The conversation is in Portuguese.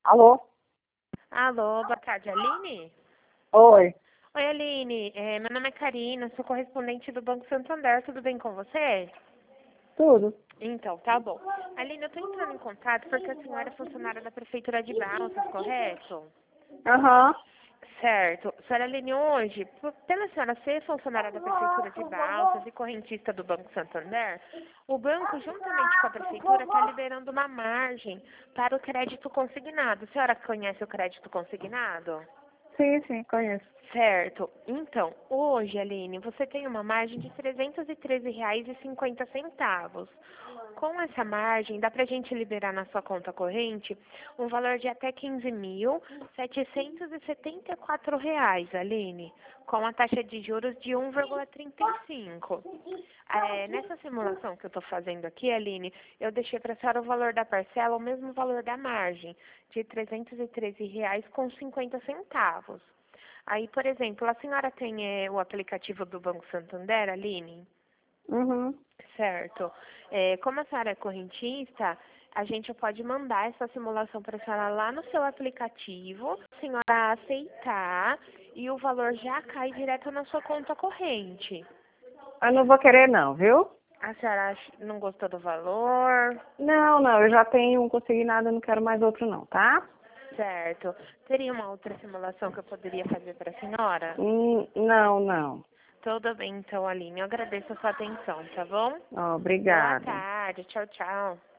Alô? Alô, boa tarde, Aline? Oi. Oi, Aline. Meu nome é Karina, sou correspondente do Banco Santander. Tudo bem com você? Tudo? Então, tá bom. Aline, eu tô entrando em contato porque a senhora é funcionária da Prefeitura de Balsas, correto? Aham. Certo. Senhora Aline, hoje, pela senhora ser funcionária da Prefeitura de Balsas e correntista do Banco Santander, o banco, juntamente com a Prefeitura, está liberando uma margem para o crédito consignado. A senhora conhece o crédito consignado? Sim, sim, conheço. Certo. Então, hoje, Aline, você tem uma margem de R$ 313,50. Com essa margem, dá para a gente liberar na sua conta corrente um valor de até R$ 15.774, Aline, com a taxa de juros de 1,35. Nessa simulação que eu estou fazendo aqui, Aline, eu deixei para a senhora o valor da parcela, o mesmo valor da margem, de R$ 313,50. Aí, por exemplo, a senhora tem o aplicativo do Banco Santander, Aline? Uhum. Certo. Como a senhora é correntista, a gente pode mandar essa simulação para a senhora lá no seu aplicativo, a senhora aceitar e o valor já cai direto na sua conta corrente. Eu não vou querer não, viu? A senhora não gostou do valor? Não, eu já tenho um consignado, não quero mais outro não, tá? Certo. Teria uma outra simulação que eu poderia fazer para a senhora? Não. Tudo bem, então, Aline. Eu agradeço a sua atenção, tá bom? Ó, Boa obrigada. tarde. Tchau, tchau.